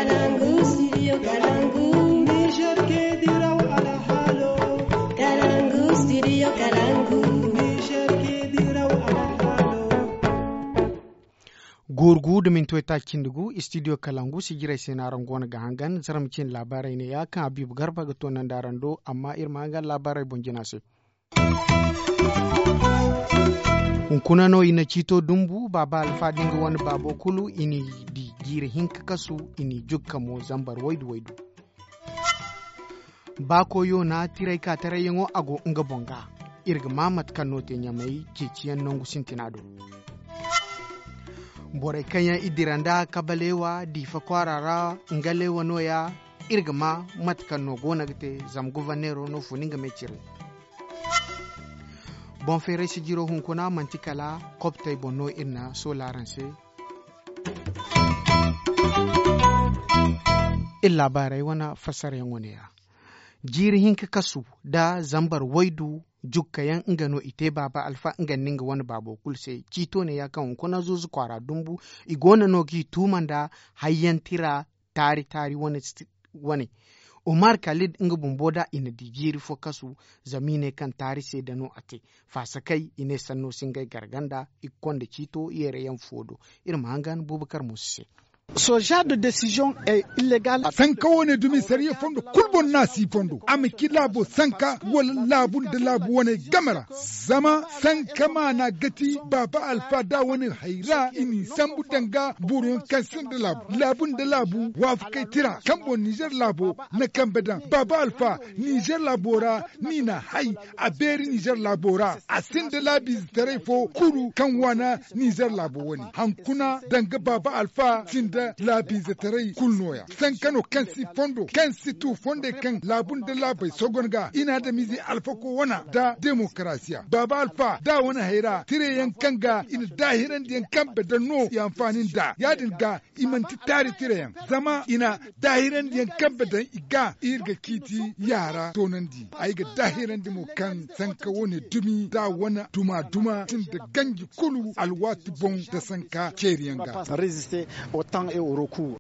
Kalangu, studio Kalangu. Niger ke diraw ala halo. Kalangu, studio Kalangu. Niger ke diraw ala halo. Gurgu da mintoita kindugu studio Kalangu sigira senaran gona ga hangan zaramcin labarai ne ya kan Habibu Garba ga tonan darando amma irma ga labarai bonjina se. Unkuna no ina chito dumbu baba alfa dinga wani babo kulu ini di gire hinka kasu ini jukka mo zambar waidu. Bako yo na tirai ka tare yango ago nga bonga. Irga mamat kanote nyamai kiciyan nongu sintinado. Bore kanya idiranda kabalewa difa kwarara ngalewa noya irga ma matkano gona gite zam guvernero no funinga mechire. Bon fere sigiro hunkuna mantikala koptay bonno irna solaranse illa barai wana fasare ngoneya jiri hinka kasu da zambar waidu jukkayan ingano ite baba alfa inganinga wani babo kulse cito ne ya kan kuna zuzu kwara dumbu igona noki tumanda hayyantira tari wani Umar Khalid inga bumboda ina digiri fo kasu zamine kan tari se dano ate fasakai ine sanno singai garganda ikonde cito yere yan fodo irma hangan Bubakar Musse. Ce genre de décision est illégale. Sanka wone dumi sariya fondo kulbon nasi fondo amiki labo sanka wala labun da labu wone gamara zama sanka ma na gati baba alfa da wone haira ini sambu danga buron kansin da labun da labu wafukai tira kambo Niger labo na kambadan baba alfa Niger labora ni na hai a beri Niger labora asin da labi tare fo kuru kan wana Niger labo wani hankuna danga baba alfa sinda labi zatarai kulnoya san kano kansi fondo kansi tu fonde kan labun da labai sogonga ina da mizi alfa ko wana da demokrasiya baba alfa da wani haira tire yan kanga ina dahiran da yan kamba da no ya amfanin da ya dinga imanti tare tire yan zama ina dahiran da yan kamba da iga irga kiti yara tonandi ai ga dahiran da mu kan san ka wani dumi da wani duma tun da gangi kulu alwati bon da sanka keriyanga résister au temps et au recours.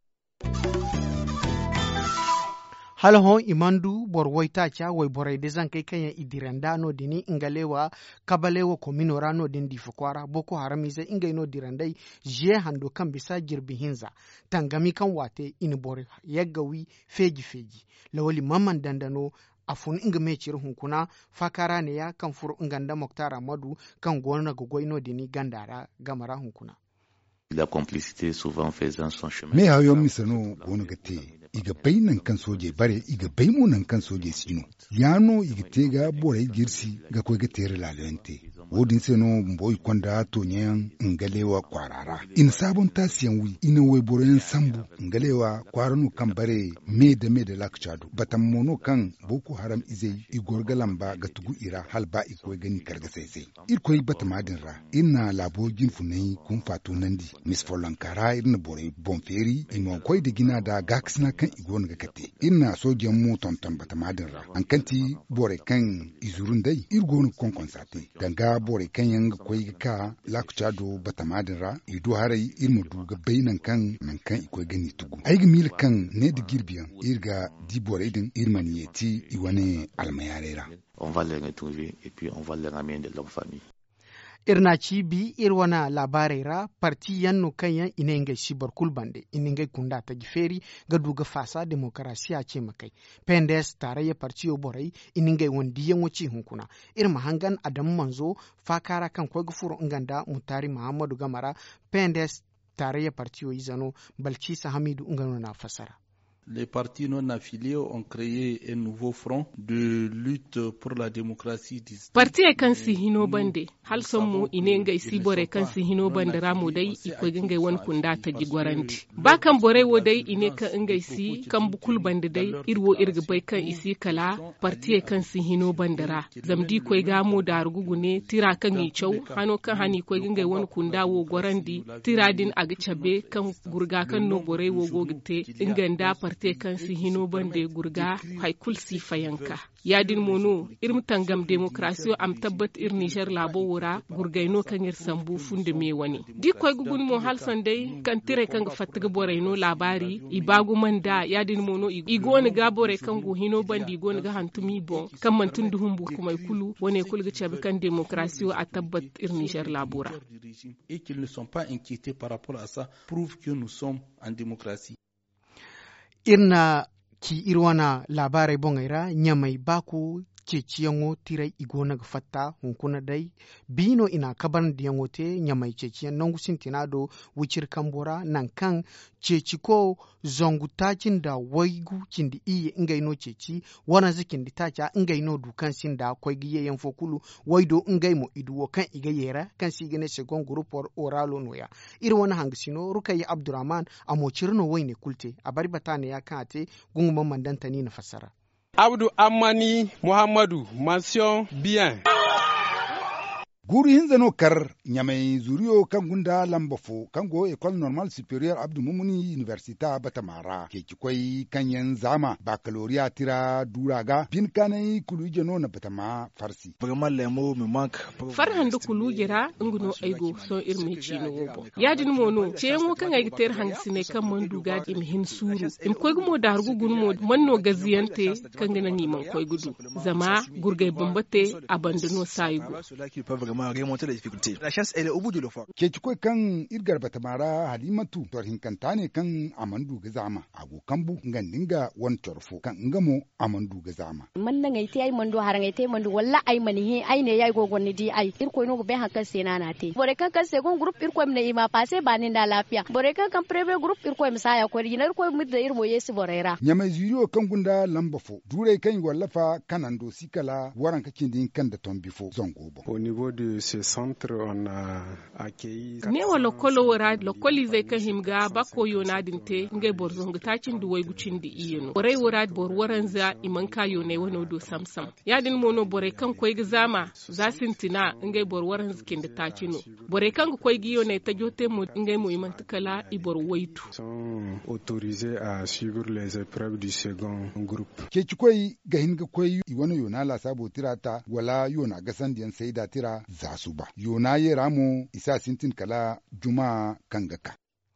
Halho imandu borwoita cha way boray de zankai kanya idiranda no dini ingalewa kabalewa kominora no din difukwara boko haramize ingay no dirandai je hando kan bisa girbi hinza tangami kan wate ini bore yaggawi feji lawali mamman dandano afun inga mecir hunkuna fakara ne ya kan furu inganda Moktara Madu kan gona gogoino dini gandara gamara hunkuna. La complicité souvent faisant son chemin. Me hayo misano gona gate iga bainan kan soje bare iga baimo nan kan soje sino yano iga tega borai girsi ga ko ga tere lalente wodin seno mboy konda to nyen ngalewa kwarara in sabon tasiyan wi ina way boren sambu ngalewa kwaranu kan bare me da lakchado batam mono kan boko haram izai igorgalamba ga tugu ira halba iko gani karga sai irkoy batamadin ra ina labogin funai kun fatu nandi mis folankara irna borai bonferi imo koy de gina da gaksna kan igon ga kate ina sojan mu tonton batamadin ra an kanti bore kan izurun dai irgon konkon sate danga bore kan yang koy ka lakchado batamadin ra ido harai irmu duga bainan kan nan kan iko gani tugu ai mil kan ne da girbiyan irga di bore din irmaniyeti iwane almayarera On va les retrouver et puis on va les ramener de leur famille. Irna cibi irwana labarera parti yanno kanyan inenge shibar kulbande inenge kunda ta giferi ga duga fasa demokrasiya ce makai pendes tarayya parti oborai inenge wondi yan wuci hunkuna irma hangan adam manzo fakara kan ko gufuro nganda mutari Muhammadu Gamara pendes tarayya parti o izano Balkisa Hamidu ngano na fasara. Les partis non affiliés ont créé un nouveau front de lutte pour la démocratie. Parti e kansi hino bande hal sommu inenga isibore kansi hino bande ramo dai iko ginga won kunda ta jigwaranti ba kan bore wo dai ine ka inga isi kan bukul bande dai irwo irga bai kan isi kala parti e kansi hino bandara zamdi ko gamo da rugugune tira kan yi chau hano kan hani ko ginga won kunda wo gorandi tira din aga chabe kan gurga kan no bore wo gogite inganda marte kan si hino bande gurga haikul si fayanka yadin mono irim tangam demokrasiyo am tabbat ir Niger labo wura gurgaino kan ir sambu funde me wani di koy gugun mo halsan dai kan tire kan fatiga boraino labari ibagu manda yadin mono igoni ga bore kan go hino bandi igoni ga hantumi bon kan mantun duhumbu kuma kulu wone kulga chabe kan demokrasiyo a tabbat ir Niger labora et qu'ils ne sont pas inquiétés par rapport à ça prouve que nous sommes en démocratie. Irna ki irwana labarai bongaira nyamai baku ke ciyango tirai igona ga fatta hunkuna dai bino ina kaban diyango te nyamai ce ciyan nangu sintinado wucir kambora nan kan ceci ko zongu tacin da waigu cindi iye ingaino ceci wana zikin di taca ingaino dukan sin da kwai giye yan fokulu waido ingaimo iduwo kan igayera kan sigine segon grupor oralo noya iri wana hangisino rukayi abdurrahman amocirno waine kulte abari batane ya kan ate gunguman mandantani na fasara Abdou Amani Muhammadu, mention bien. Guri hinzano kar nyamai zuriyo kan gunda lambafo kan go École Normale Supérieure Abdou Mumuni Universita Batamara ke kikwai kanyan zama baccalauréat tira duraga bin kanai kuluje no na Batama farsi. Farhan da kulujera nguno aigo so irme chino wobo. Yadin mono cengo kan ai ter hangsine kan manduga im hin suru. Im koy gumo dargu gunmo manno gaziyante kan gana ni man koy gudu. Zama gurgai bombate abandono saigo. Remonter les difficultés. La chance elle est au bout de l'effort. Ke cikoi kan irgar batamara Halimatu tor hinkantane kan amandu gazama ago kambu ngandinga won torfo kan ngamo amandu gazama. Man nan ai tai mando harangai tai mando walla ai manihi ai ne yai gogonni di ai irko no go be hankan sena na te. Bore kan second group irko ne ima passe banin da lafiya. Bore kan premier group irko misaya ko rinar ko mu da irmo yesi borera. Nyamai zuriyo kan gunda lambafo dure kan wallafa kanando sikala waran kakin din kan da tombifo zongo bo. Au niveau de ce centre on a accueilli ne wa lokolo wara lokoli zai kan himga ba koyo na dinte ngai borzonga tacin duwai gucin di iyeno borai wara bor waran za iman kayo ne wano do samsam yadin mono borai kan koi gizama za sintina ngai bor waran zikin da tacino borai kan koi giyo ne ta jote mu ngai mu iman tukala ibor waitu sont autorisés à suivre les épreuves du second groupe ke cikoi ga hinga koi iwano yona la sabo tirata wala yona gasan diyan sai da tira za su ba yona ye ramo isa sintin kala juma kangaka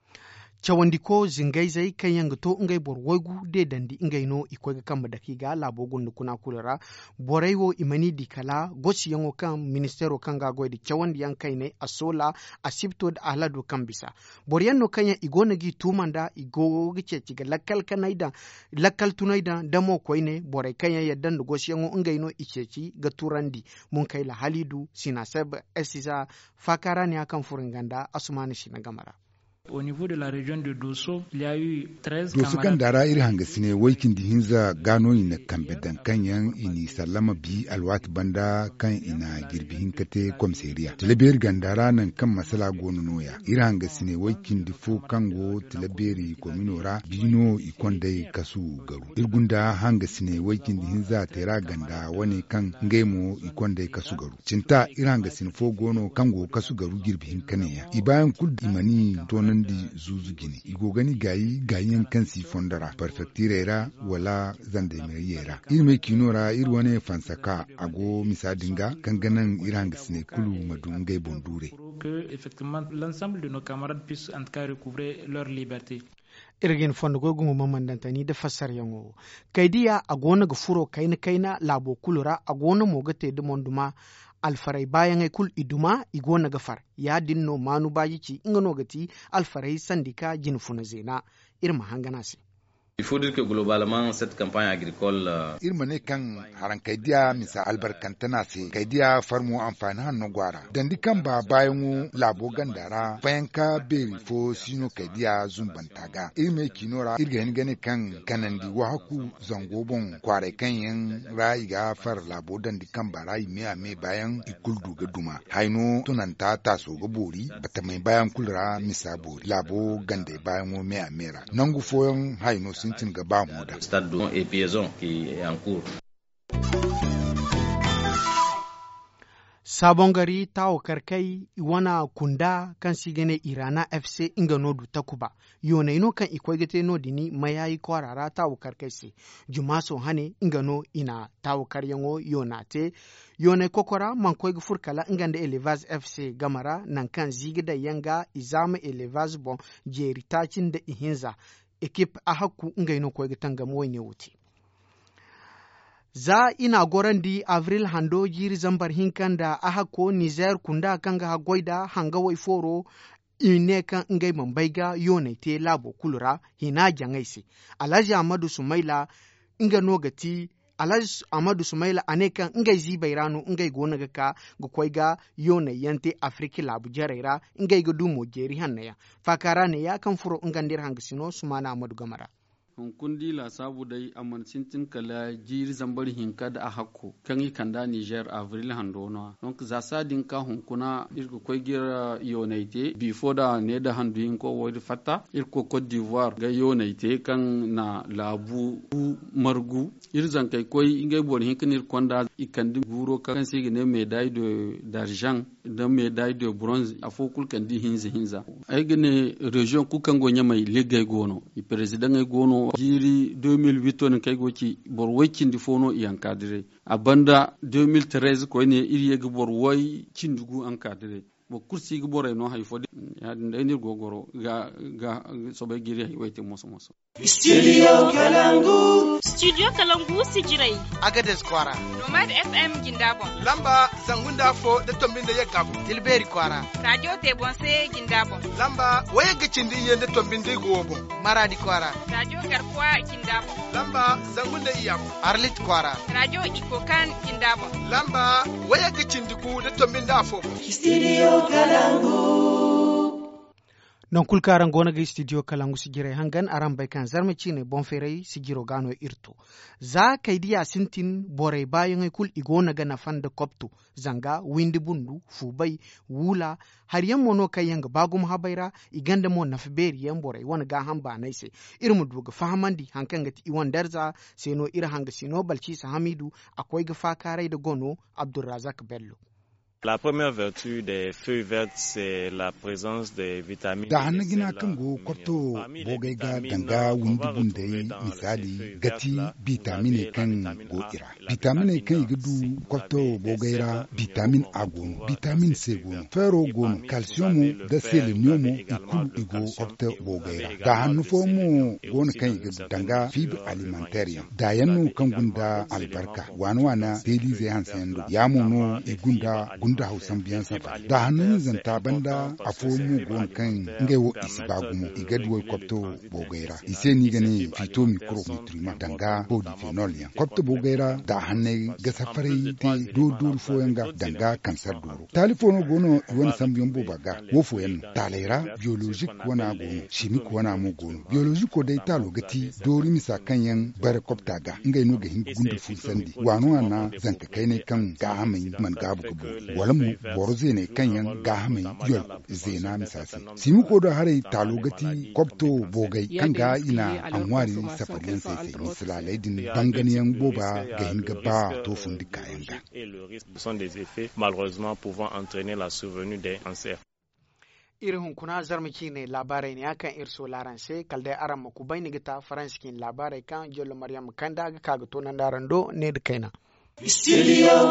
cawandi ko zingai zai kan yanga to ngai bor wogu de dandi ngai no ikoga kan madaki ga labo gundu kuna kulera boraiwo imani dikala gosi yango kan ministero kan ga goidi cawandi yan kai ne asola asibto da alado kan bisa boryan no kanya igona gi tumanda igo gice ciga lakkal kanaida lakkal tunaida damo koine borai kanya yaddan gosi yango ngai no iceci ga turandi mun kai la halidu sinasab esisa fakara ne akan furinganda asumani shi na gamara. Au niveau de la région de Dosso, il y a eu 13 camarades. Kan dara iri hangasine waikin di hinza gano ina kambe dan kanyan ini sallama bi alwat banda kan ina girbi hinkate komseriya. Tilaberi gandara nan kan masala gonu noya. Iri hangasine waikin di fo kango tilaberi kominora bino ikondai kasu garu. Irgunda hangasine waikin di hinza tera ganda wani kan ngemo ikondai kasu garu. Cinta iri hangasine fo gono kango kasu garu girbi hinkaneya. Ibayan kul imani tonan di zuzu gini igo gani gayin kan si fondara perfectirera wala zande meriyera irme kinora irwane fansaka ago misadinga kanganan irang sine kulu madungai bondure que effectivement l'ensemble de nos camarades puissent en tout cas recouvrer leur liberté. Irgin fondo gogumo mamandantani da fassar yango kaidiya agona ga furo kaina labo kulura agona mogate de monduma alfarai bayan ai kul iduma igona gafar ya dinno manu bayici ingano gati alfarai sandika jinfuna zena irma hangana se. Il faut dire que globalement cette campagne agricole irmane kan haran kaidiya misa albarkantana se kaidiya farmo amfani hannu gwara dandi kan ba bayan labo gandara bayan ka beri fo sino kaidiya zumbantaga irme kinora irgani gane kan kanandi wahaku zangobon kware kan yan ra'iga far labo dandi kan ba ra'i me bayan ikul duga duma haino tunanta taso ga bori bata mai bayan kulra misa bori labo gande bayan wo me amera nangu foyon haino sintin gaba mu da stade don et piézon qui est en cours. sabon gari tawo karkai wana kunda kan sigene irana fc inga nodu takuba yona ino kan ikwai gate no dini mayayi kwarara tawo karkai se jumaso hane inga no ina tawo karyango yona te yona kokora man koy furkala ingande elevaz fc gamara nan kan zigida yanga izama elevaz bon jeri tacin da ihinza ekip ahakku inga ino koy gitanga moyne wuti za ina goran di avril hando jiri zambar hinkan da aha ko Niger kunda kanga ha goida hanga wai foro ine kan ngai mambaiga yone te labo kulura hina jangaisi Alhaji Ahmadu Sumaila inga nogati Alhaji Ahmadu Sumaila anekan ngai zibairano ngai gona ga koiga yone yante Afriki labu jaraira ngai ga dumo jeri hannaya fakara ne ya kan furo ngandir hangasino Sumana Ahmadu Gamara kundi la sabu dai amman sintin kala jiri zambari hinka da ahakko kan yi kanda Niger avril handona donc za sa din ka hunkuna irko koy gira yonaite before da ne da handu yin ko wodi fatta irko Cote d'Ivoire ga yonaite kan na labu margu irzan kai koy ingay bor hinka nir konda ikandi buro kan sigi ne médaille d'argent da médaille de bronze afokul kan di hinza ay gane region ku kan go nyamai legay gono i president ay gono jiri 2008 on kay goci bor waycindi fono i encadré abanda 2013 ko ne iri ga bor way cindugu encadré bo kursi ga bor no hay fodi ya ndir gogoro ga sobe giri hay wayti moso Studio Kalangu sijirai Agades Kwara Nomad FM Gindabon lamba zangunda fo da tombinde yeggabu Tilberi Kwara Radio Tebonse Gindabon lamba waye gicindi yende tombinde gobo Maradi Kwara Radio Garkwa Gindabon lamba zangunda iyam Arlit Kwara Radio Ikokan Gindabon lamba waye gicindi ku da tombinde afo Studio Kalangu non kulkaran gona ga studio Kalangu sigire hangan aran bai kan zarmaci ne bon ferei sigiro gano irto za kai diya sintin bore bayan kul igona ga na fanda koptu zanga windi bundu fubai wula har yan mono kai yanga bagum habaira iganda mo na fiberi yan bore wani ga hamba naise irmu duga fahamandi hankan ga iwan darza seno ira hanga sino balci sa hamidu akwai ga fakarai da gono Abdulrazak Bello. La première vertu des feuilles vertes, c'est la présence des vitamines. Da hannu gina kan go kwato bogai ga danga windi bundai misali gati vitamine kan go ira. Vitamine kan igadu kwato bogaira vitamin A gono, vitamin C gono, ferro gono, calcium da selenium ikulu igo kwato bogaira. Da hannu fomo gono kan igadu danga fibre alimentaire. Da yannu kan gunda albarka wana daily zai hansen ya mono igunda da hausan biyan safa da hannun zanta banda a fomu gon kan ngai wo isi bagumo igadwo kopto bogaira ise ni gane fito micronutriment danga polyphenol yan kopto bogaira da hanne ga safari te do foyanga danga kansar duro telefono gono wani sambiyon bobaga wo foyen talera biologique wana gono chimique wana mo gono biologique ko dai talo gati dori misa kanyan bare kopta ga ngai no ga hin gundu fu sandi wano ana zanka kai ne kan ga hamin man gabu gabo walamu borze ne kanyan gahame yol zena misasi simu ko da hare talogati kopto bogai kanga ina anwari safariyan sai misalalai din banganiyan boba ga hin gaba to fundi kayanga sont des effets malheureusement pouvant entraîner la survenue des cancers. Irin kuna zarmaki ne labarai ne akan irso laranse kalda aran maku bai ni gita faranskin labarai kan jolo maryam kanda ga kaga to nan darando ne da kaina. Studio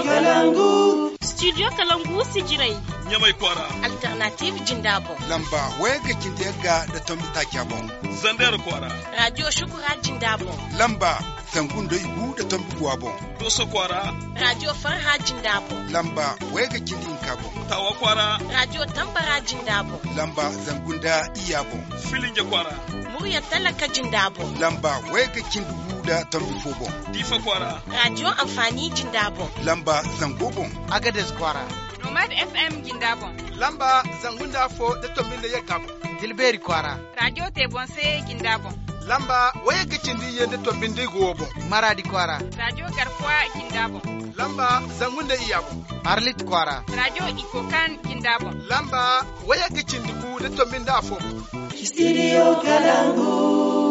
Kalangu sijirai Nyamai Kwara Alternative Jindabo lamba waye gicindi yegga da tombita kyabon Zandar Kwara Radio Shukura Jindabo lamba zangundo ibu da tombuwa bon Doso Kwara Radio Farha Jindabo lamba waye gicindi nkabo Tawa Kwara Radio Tampara Jindabo lamba zangunda iyabo Filinje Kwara Murya Talaka Jindabo lamba waye gicindi da tambufo bon Difa Kwara Radio Amfani Jindabo lamba zangobon Agades Kwara Nomad FM Gindabon lamba zangunda fo da tombinde yegabo Tilberi Kwara Radio Tebonse Gindabon lamba waye gicindi yende tombinde gobo Maradi Kwara Radio Garkwa Gindabon lamba zangunda iyabo Arlit Kwara Radio Ikokan Gindabon lamba waye gicindi ku da tombinde afo Studio Kalangu